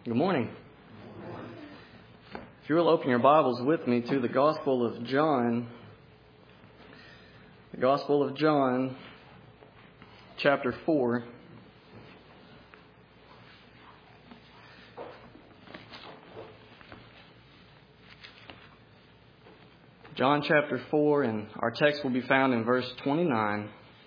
Good morning. If you will open your Bibles with me to the Gospel of John. The Gospel of John, chapter 4. John chapter 4, and our text will be found in verse 29.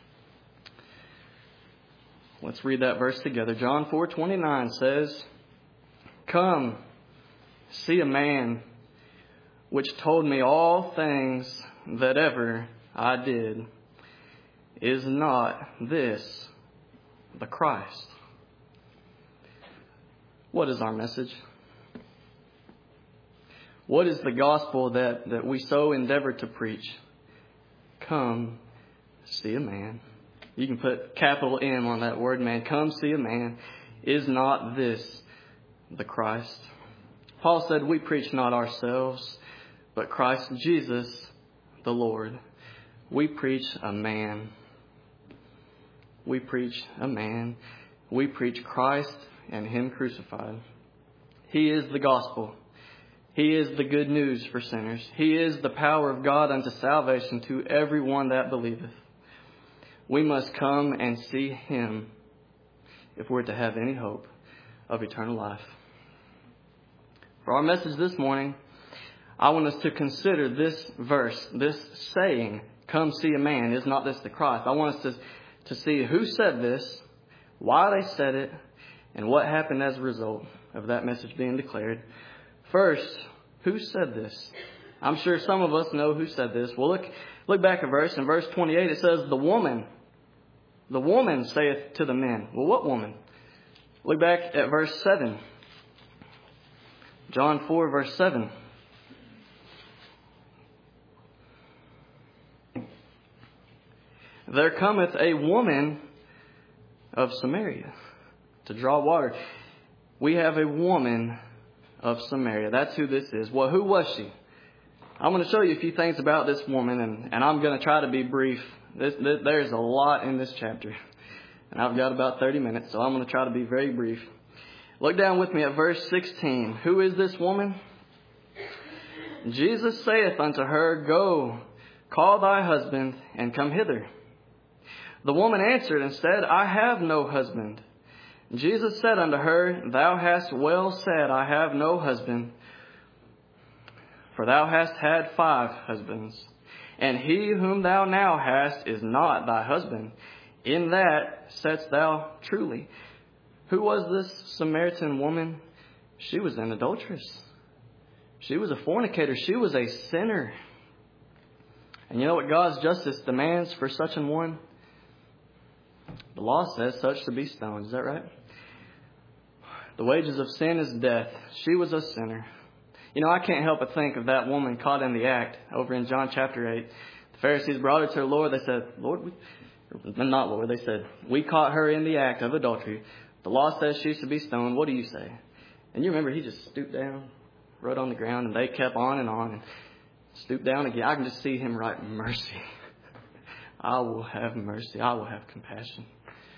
Let's read that verse together. John 4:29 says, "Come, see a man which told me all things that ever I did. Is not this the Christ?" What is our message? What is the gospel that we so endeavor to preach? Come, see a man. You can put capital M on that word, man. Come, see a man. Is not this the Christ? Paul said, we preach not ourselves, but Christ Jesus the Lord. We preach a man. We preach a man. We preach Christ and Him crucified. He is the gospel. He is the good news for sinners. He is the power of God unto salvation to everyone that believeth. We must come and see Him if we're to have any hope of eternal life. For our message this morning, I want us to consider this verse, this saying, "Come see a man, is not this the Christ?" I want us to see who said this, why they said it, and what happened as a result of that message being declared. First, who said this? I'm sure some of us know who said this. Well, look back at verse. In verse 28, it says, the woman saith to the men. Well, what woman? Look back at verse 7. John 4, verse 7. There cometh a woman of Samaria to draw water. We have a woman of Samaria. That's who this is. Well, who was she? I'm going to show you a few things about this woman, and I'm going to try to be brief. There's a lot in this chapter, and I've got about 30 minutes, so I'm going to try to be very brief. Look down with me at verse 16. Who is this woman? Jesus saith unto her, Go, call thy husband, and come hither. The woman answered and said, I have no husband. Jesus said unto her, Thou hast well said, I have no husband. For thou hast had 5 husbands, and he whom thou now hast is not thy husband. In that saidst thou truly. Who was this Samaritan woman? She was an adulteress. She was a fornicator. She was a sinner. And you know what God's justice demands for such an one? The law says such to be stoned. Is that right? The wages of sin is death. She was a sinner. You know, I can't help but think of that woman caught in the act over in John chapter 8. The Pharisees brought her to the Lord. They said, They said, we caught her in the act of adultery. The law says she should be stoned. What do you say? And you remember he just stooped down, wrote on the ground, and they kept on and stooped down again. I can just see him write, mercy. I will have mercy. I will have compassion.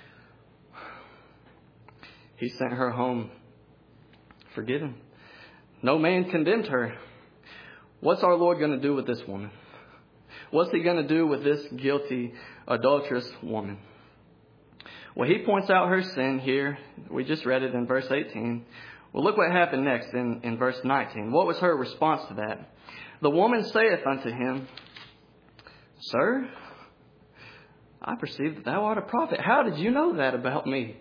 He sent her home forgiven. No man condemned her. What's our Lord going to do with this woman? What's He going to do with this guilty, adulterous woman? Well, He points out her sin here. We just read it in verse 18. Well, look what happened next in verse 19. What was her response to that? The woman saith unto him, Sir, I perceive that thou art a prophet. How did you know that about me?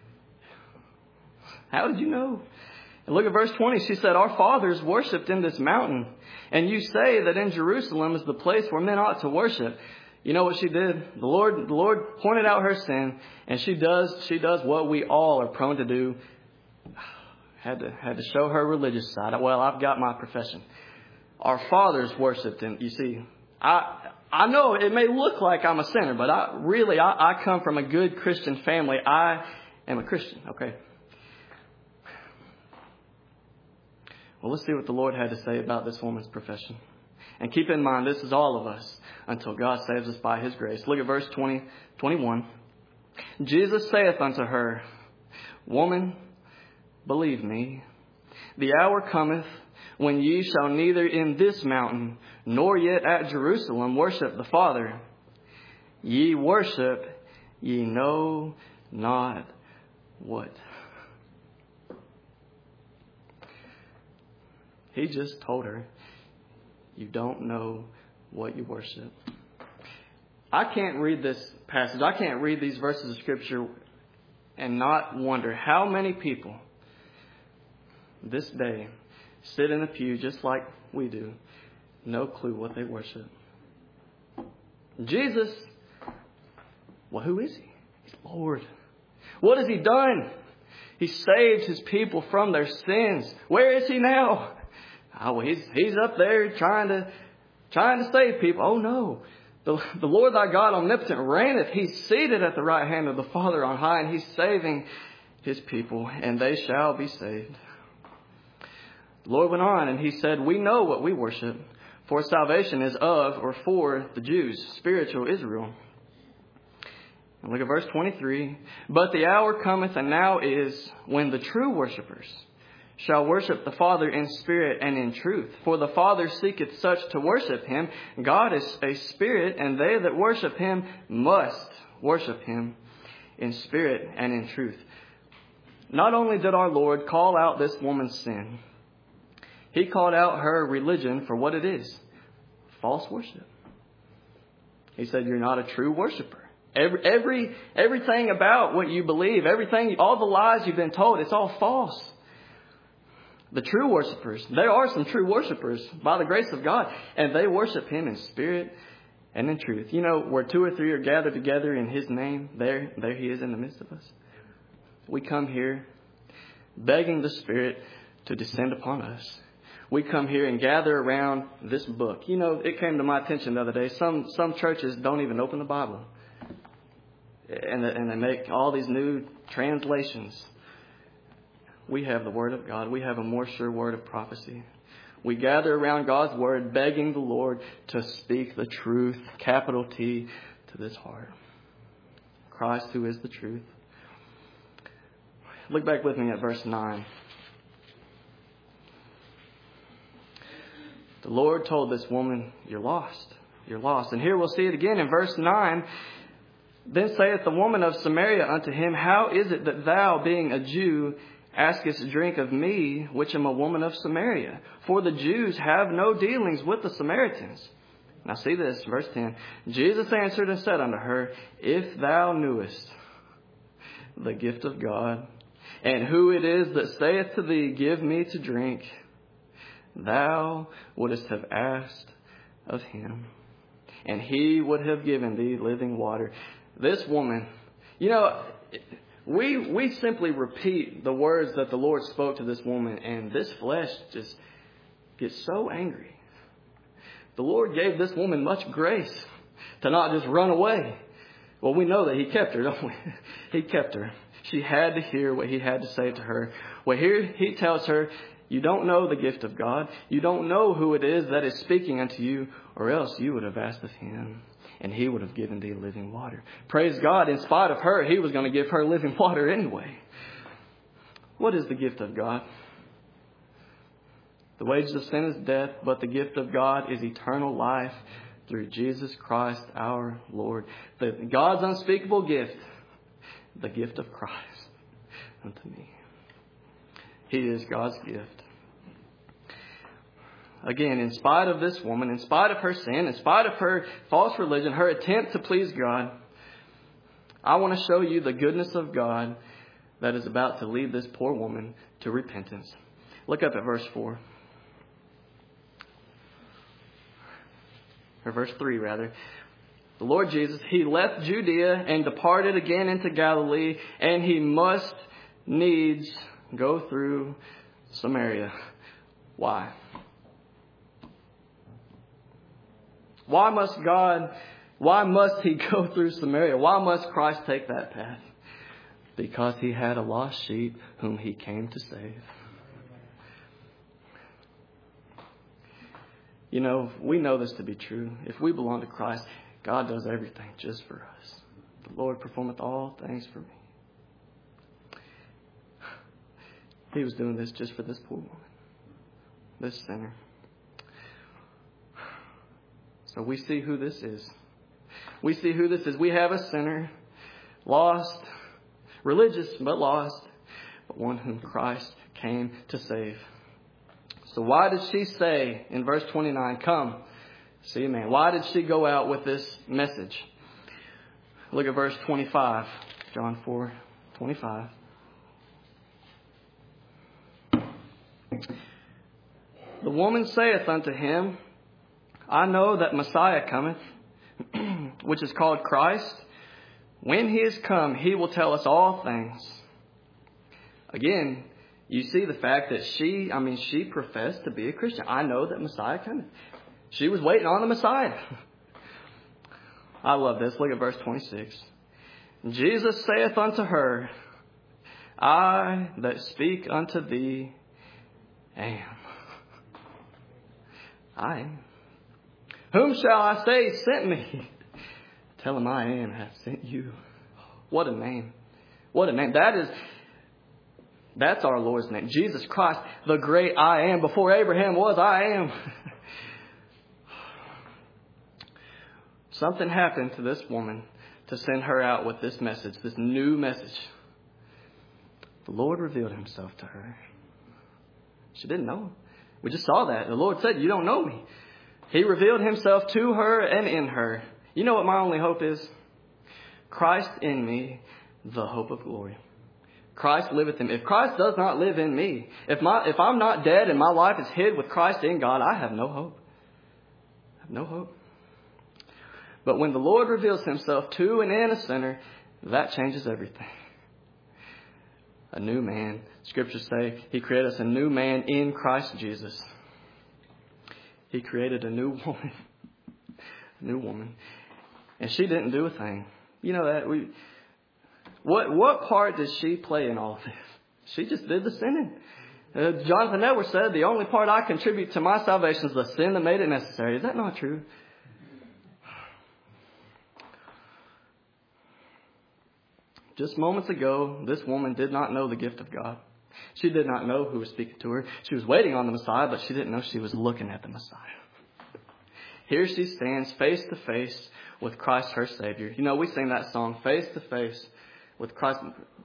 How did you know? And look at verse 20. She said, Our fathers worshipped in this mountain, and you say that in Jerusalem is the place where men ought to worship. You know what she did? The Lord pointed out her sin, and she does what we all are prone to do. Had to show her religious side. Well, I've got my profession. Our fathers worshipped, and you see, I know it may look like I'm a sinner, but I come from a good Christian family. I am a Christian. Okay. Well, let's see what the Lord had to say about this woman's profession. And keep in mind, this is all of us until God saves us by His grace. Look at verse 21. Jesus saith unto her, Woman, believe me, the hour cometh when ye shall neither in this mountain nor yet at Jerusalem worship the Father. Ye worship, ye know not what. He just told her, you don't know what you worship. I can't read this passage. I can't read these verses of Scripture and not wonder how many people this day sit in a pew just like we do, no clue what they worship. Jesus, well, who is he? He's Lord. What has he done? He saved his people from their sins. Where is he now? Oh, well, he's up there trying to save people. Oh no. The Lord thy God omnipotent reigneth. He's seated at the right hand of the Father on high, and he's saving his people, and they shall be saved. The Lord went on, and he said, we know what we worship, for salvation is of or for the Jews, spiritual Israel. And look at verse 23. But the hour cometh, and now is, when the true worshippers shall worship the Father in spirit and in truth. For the Father seeketh such to worship him. God is a spirit, and they that worship him must worship him in spirit and in truth. Not only did our Lord call out this woman's sin, he called out her religion for what it is, false worship. He said, you're not a true worshiper. Everything about what you believe, all the lies you've been told, it's all false. The true worshipers, there are some true worshipers by the grace of God, and they worship him in spirit and in truth. You know, where two or three are gathered together in his name, there he is in the midst of us. We come here begging the Spirit to descend upon us. We come here and gather around this book. You know, it came to my attention the other day. Some churches don't even open the Bible. And they make all these new translations. We have the Word of God. We have a more sure word of prophecy. We gather around God's Word, begging the Lord to speak the truth, capital T, to this heart. Christ, who is the truth. Look back with me at verse 9. The Lord told this woman, you're lost. You're lost. And here we'll see it again in verse 9. Then saith the woman of Samaria unto him, how is it that thou, being a Jew, askest drink of me, which am a woman of Samaria? For the Jews have no dealings with the Samaritans. Now see this, verse 10. Jesus answered and said unto her, if thou knewest the gift of God, and who it is that saith to thee, give me to drink, thou wouldest have asked of him, and he would have given thee living water. This woman, you know, we simply repeat the words that the Lord spoke to this woman, and this flesh just gets so angry. The Lord gave this woman much grace to not just run away. Well, we know that he kept her, don't we? He kept her. She had to hear what he had to say to her. Well, here he tells her, you don't know the gift of God. You don't know who it is that is speaking unto you, or else you would have asked of him, and he would have given thee living water. Praise God, in spite of her, he was going to give her living water anyway. What is the gift of God? The wages of sin is death, but the gift of God is eternal life through Jesus Christ our Lord. God's unspeakable gift, the gift of Christ unto me. He is God's gift. Again, in spite of this woman, in spite of her sin, in spite of her false religion, her attempt to please God, I want to show you the goodness of God that is about to lead this poor woman to repentance. Look up at verse 4. Or verse 3, rather. The Lord Jesus, he left Judea and departed again into Galilee, and he must needs go through Samaria. Why? Why must he go through Samaria? Why must Christ take that path? Because he had a lost sheep whom he came to save. You know, we know this to be true. If we belong to Christ, God does everything just for us. The Lord performeth all things for me. He was doing this just for this poor woman, this sinner. So we see who this is. We see who this is. We have a sinner, lost, religious but lost, but one whom Christ came to save. So why did she say in verse 29, come, see a man? Why did she go out with this message? Look at verse 25, John 4:25. The woman saith unto him, I know that Messiah cometh, which is called Christ. When he is come, he will tell us all things. Again, you see the fact that she professed to be a Christian. I know that Messiah cometh. She was waiting on the Messiah. I love this. Look at verse 26. Jesus saith unto her, I that speak unto thee am. I am. Whom shall I say sent me? Tell him I am hath sent you. What a name. What a name. That's our Lord's name. Jesus Christ, the great I am. Before Abraham was, I am. Something happened to this woman to send her out with this message, this new message. The Lord revealed himself to her. She didn't know him. We just saw that. The Lord said, you don't know me. He revealed himself to her and in her. You know what my only hope is? Christ in me, the hope of glory. Christ liveth in me. If Christ does not live in me, if I'm not dead and my life is hid with Christ in God, I have no hope. I have no hope. But when the Lord reveals himself to and in a sinner, that changes everything. A new man. Scriptures say he created us a new man in Christ Jesus. He created a new woman. A new woman. And she didn't do a thing. You know that. What part did she play in all of this? She just did the sinning. Jonathan Edwards said, the only part I contribute to my salvation is the sin that made it necessary. Is that not true? Just moments ago, this woman did not know the gift of God. She did not know who was speaking to her. She was waiting on the Messiah, but she didn't know she was looking at the Messiah. Here she stands face to face with Christ, her Savior. You know, we sing that song, face to face with Christ,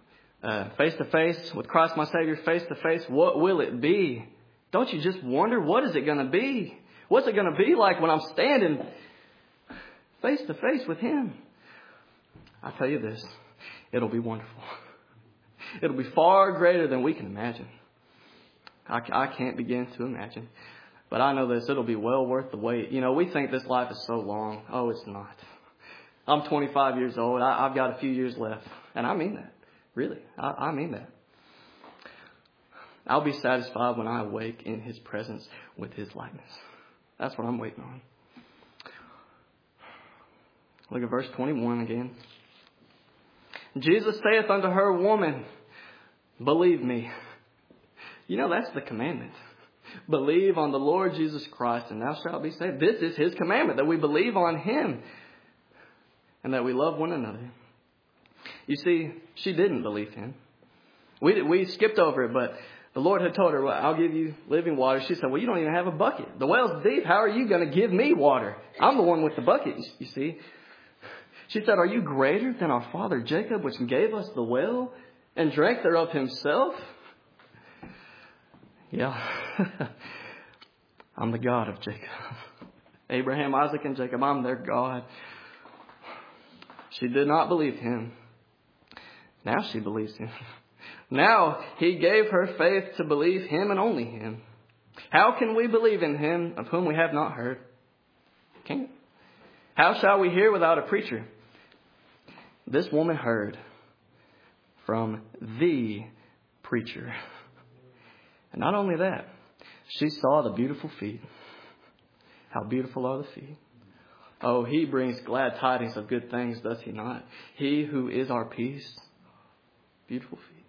my Savior, face to face. What will it be? Don't you just wonder, what is it going to be? What's it going to be like when I'm standing face to face with Him? I tell you this, it'll be wonderful. It'll be far greater than we can imagine. I can't begin to imagine. But I know this, it'll be well worth the wait. You know, we think this life is so long. Oh, it's not. I'm 25 years old. I've got a few years left. And I mean that. Really. I mean that. I'll be satisfied when I awake in His presence with His likeness. That's what I'm waiting on. Look at verse 21 again. Jesus saith unto her, Woman, believe me. You know, that's the commandment. Believe on the Lord Jesus Christ and thou shalt be saved. This is His commandment, that we believe on Him and that we love one another. You see, she didn't believe Him. We skipped over it, but the Lord had told her, well, I'll give you living water. She said, well, you don't even have a bucket. The well's deep. How are you going to give me water? I'm the one with the bucket, you see. She said, are you greater than our father Jacob, which gave us the well and drank thereof himself? Yeah, I'm the God of Jacob. Abraham, Isaac, and Jacob, I'm their God. She did not believe Him. Now she believes Him. Now He gave her faith to believe Him and only Him. How can we believe in Him of whom we have not heard? Can't. How shall we hear without a preacher? This woman heard from the preacher. And not only that, she saw the beautiful feet. How beautiful are the feet. Oh, He brings glad tidings of good things, does He not? He who is our peace. Beautiful feet.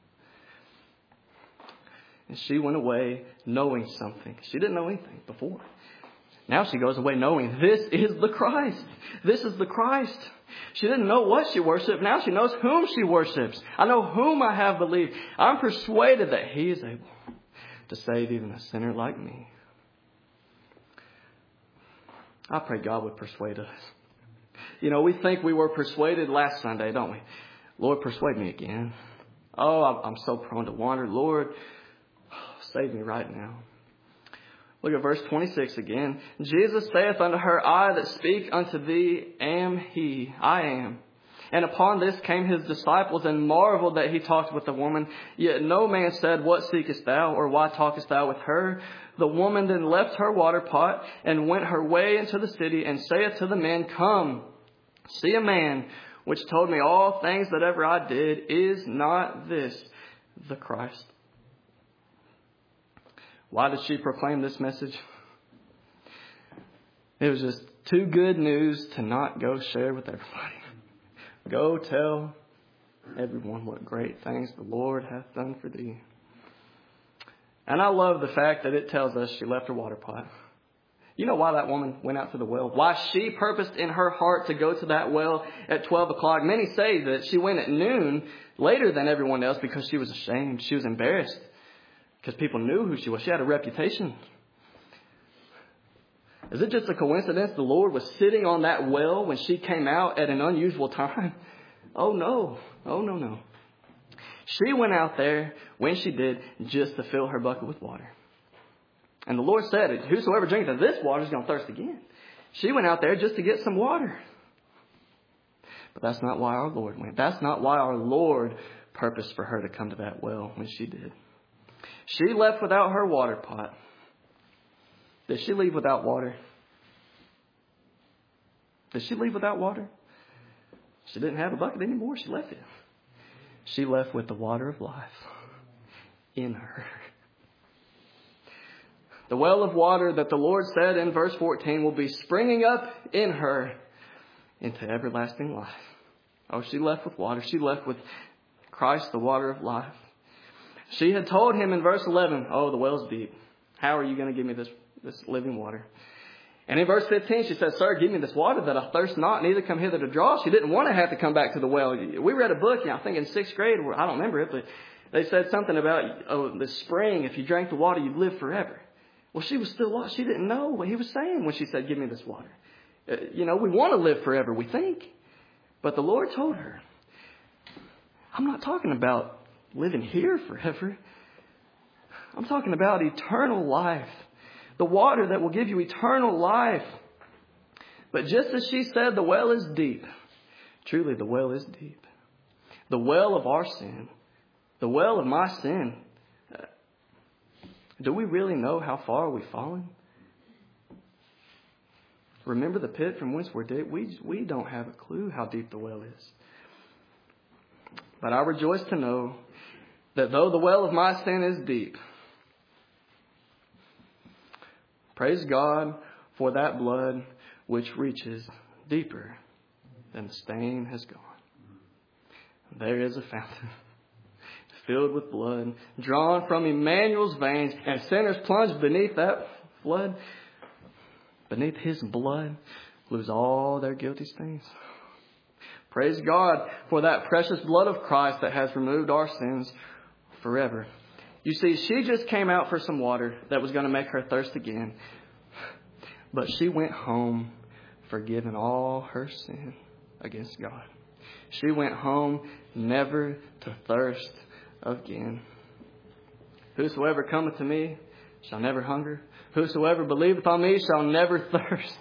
And she went away knowing something. She didn't know anything before. Now she goes away knowing this is the Christ. This is the Christ. She didn't know what she worshiped. Now she knows whom she worships. I know whom I have believed. I'm persuaded that he is able to save even a sinner like me. I pray God would persuade us. We think we were persuaded last Sunday, don't we? Lord, persuade me again. Oh, I'm so prone to wander. Lord, save me right now. Look at verse 26 again. Jesus saith unto her, I that speak unto thee am he. I am. And upon this came his disciples and marveled that he talked with the woman. Yet no man said, What seekest thou? Or why talkest thou with her? The woman then left her water pot and went her way into the city and saith to the men, Come, see a man which told me all things that ever I did. Is not this the Christ? Why did she proclaim this message? It was just too good news to not go share with everybody. Go tell everyone what great things the Lord hath done for thee. And I love the fact that it tells us she left her water pot. You know why that woman went out to the well? Why she purposed in her heart to go to that well at 12 o'clock. Many say that she went at noon later than everyone else because she was ashamed. She was embarrassed because people knew who she was. She had a reputation. Is it just a coincidence the Lord was sitting on that well when she came out at an unusual time? Oh, no. Oh, no, no. She went out there when she did just to fill her bucket with water. And the Lord said, Whosoever drinketh of this water is going to thirst again. She went out there just to get some water. But that's not why our Lord went. That's not why our Lord purposed for her to come to that well when she did. She left without her water pot. Did she leave without water? Did she leave without water? She didn't have a bucket anymore. She left it. She left with the water of life in her. The well of water that the Lord said in verse 14 will be springing up in her into everlasting life. Oh, she left with water. She left with Christ, the water of life. She had told him in verse 11, Oh, the well's deep. How are you going to give me this living water? And in verse 15, she says, Sir, give me this water that I thirst not, neither come hither to draw. She didn't want to have to come back to the well. We read a book, I think in 6th grade, I don't remember it, but they said something about the spring, if you drank the water, you'd live forever. Well, she was still lost. She didn't know what he was saying when she said, give me this water. We want to live forever, we think. But the Lord told her, I'm not talking about living here forever. I'm talking about eternal life. The water that will give you eternal life. But just as she said, the well is deep. Truly, the well is deep. The well of our sin. The well of my sin. Do we really know how far we've fallen? Remember the pit from whence we're deep? We don't have a clue how deep the well is. But I rejoice to know that though the well of my sin is deep, praise God for that blood which reaches deeper than the stain has gone. There is a fountain filled with blood, drawn from Emmanuel's veins, and sinners plunged beneath that flood, beneath his blood, lose all their guilty stains. Praise God for that precious blood of Christ that has removed our sins forever. You see, she just came out for some water that was going to make her thirst again. But she went home forgiven all her sin against God. She went home never to thirst again. Whosoever cometh to me shall never hunger. Whosoever believeth on me shall never thirst.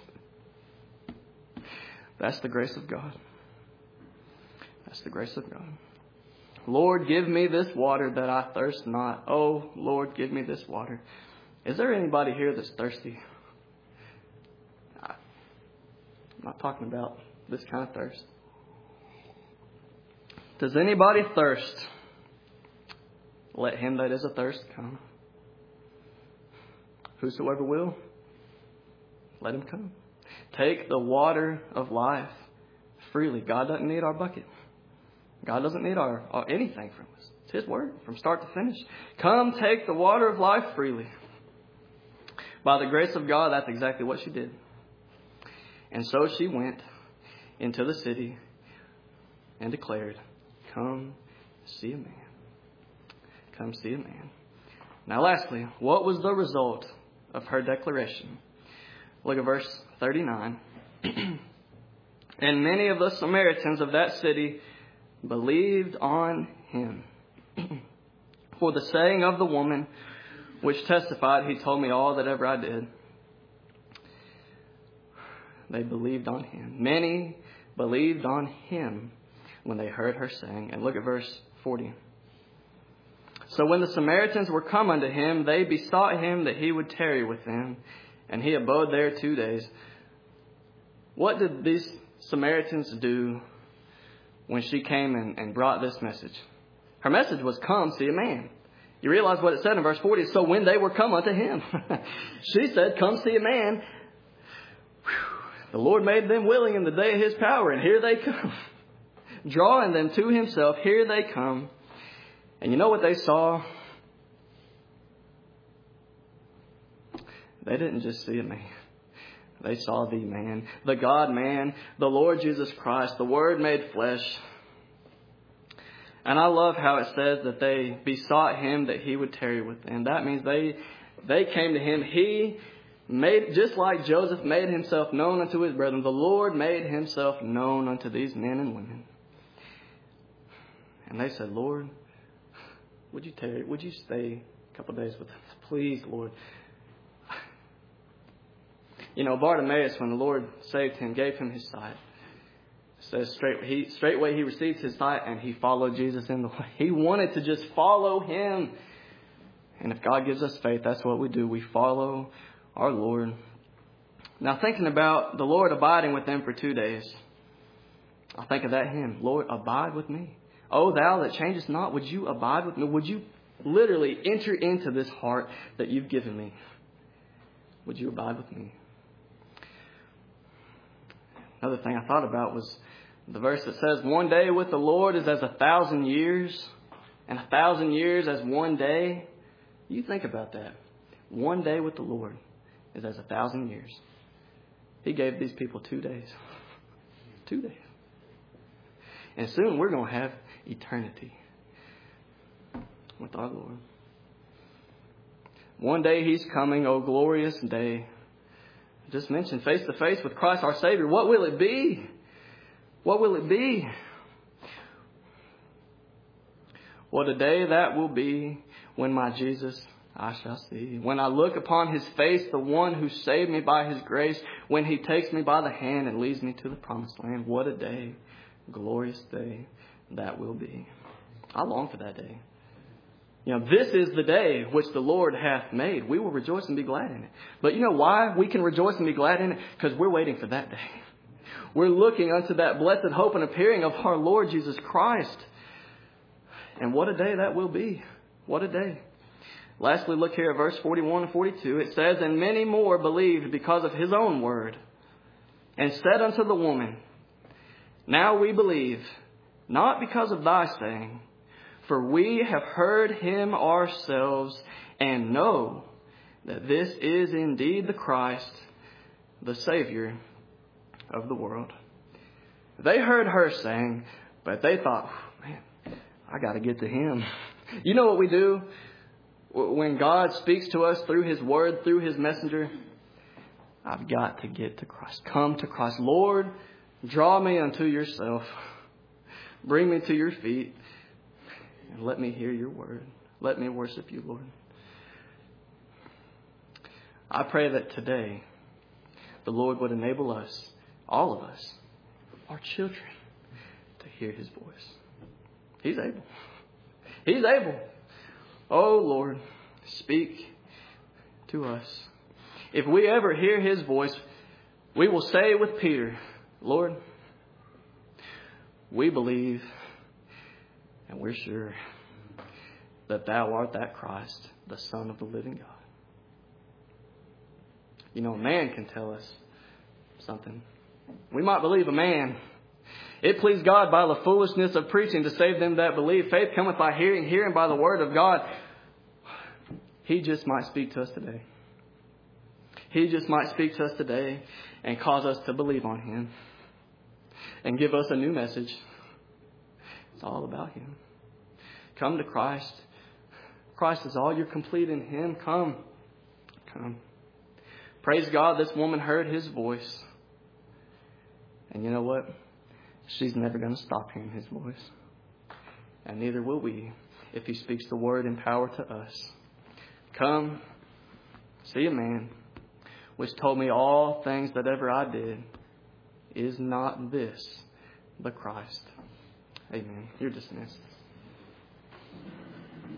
That's the grace of God. That's the grace of God. Lord, give me this water that I thirst not. Oh, Lord, give me this water. Is there anybody here that's thirsty? I'm not talking about this kind of thirst. Does anybody thirst? Let him that is athirst come. Whosoever will, let him come. Take the water of life freely. God doesn't need our bucket. God doesn't need our anything from us. It's His word from start to finish. Come take the water of life freely. By the grace of God, that's exactly what she did. And so she went into the city and declared, "Come see a man. Come see a man." Now lastly, what was the result of her declaration? Look at verse 39. And many of the Samaritans of that city believed on him. For the saying of the woman, which testified, "He told me all that ever I did." They believed on him. Many believed on him when they heard her saying. And look at verse 40. So when the Samaritans were come unto him, they besought him that he would tarry with them. And he abode there 2 days. What did these Samaritans do when she came and brought this message? Her message was, "Come see a man." You realize what it said in verse 40? So when they were come unto him, she said, "Come see a man." The Lord made them willing in the day of his power, and here they come. Drawing them to himself, here they come. And you know what they saw? They didn't just see a man. They saw the man, the God-man, the Lord Jesus Christ, the Word made flesh. And I love how it says that they besought him that he would tarry with them. That means they came to him. He made, just like Joseph made himself known unto his brethren, the Lord made himself known unto these men and women. And they said, "Lord, would you tarry? Would you stay a couple of days with us? Please, Lord." You know, Bartimaeus, when the Lord saved him, gave him his sight. It says straightway he received his sight and he followed Jesus in the way. He wanted to just follow him. And if God gives us faith, that's what we do. We follow our Lord. Now, thinking about the Lord abiding with them for 2 days, I think of that hymn, "Lord, abide with me. O thou that changest not, would you abide with me?" Would you literally enter into this heart that you've given me? Would you abide with me? Another thing I thought about was the verse that says, "One day with the Lord is as 1,000 years, and 1,000 years as 1 day." You think about that. 1 day with the Lord is as 1,000 years. He gave these people 2 days. 2 days. And soon we're going to have eternity with our Lord. One day he's coming, oh glorious day. I just mentioned face to face with Christ our Savior. What will it be? What will it be? What a day that will be when my Jesus I shall see. When I look upon his face, the one who saved me by his grace, when he takes me by the hand and leads me to the promised land. What a day, glorious day that will be. I long for that day. You know, this is the day which the Lord hath made. We will rejoice and be glad in it. But you know why we can rejoice and be glad in it? Because we're waiting for that day. We're looking unto that blessed hope and appearing of our Lord Jesus Christ. And what a day that will be. What a day. Lastly, look here at verse 41 and 42. It says, "And many more believed because of his own word, and said unto the woman, Now we believe, not because of thy saying, for we have heard him ourselves, and know that this is indeed the Christ, the Savior of the world." They heard her saying, but they thought, "Man, I got to get to him." You know what we do when God speaks to us through his word, through his messenger? I've got to get to Christ. Come to Christ. Lord, draw me unto yourself. Bring me to your feet. And let me hear your word. Let me worship you, Lord. I pray that today the Lord would enable us, all of us, our children, to hear his voice. He's able. He's able. Oh, Lord, speak to us. If we ever hear his voice, we will say with Peter, "Lord, we believe and we're sure that thou art that Christ, the Son of the living God." You know, a man can tell us something. We might believe a man. It pleased God by the foolishness of preaching to save them that believe. Faith cometh by hearing, hearing by the word of God. He just might speak to us today. He just might speak to us today and cause us to believe on Him and give us a new message. It's all about Him. Come to Christ. Christ is all. You're complete in Him. Come. Praise God, this woman heard His voice. And you know what? She's never going to stop hearing His voice. And neither will we if He speaks the word in power to us. Come, see a man which told me all things that ever I did. Is not this the Christ? Amen. You're dismissed.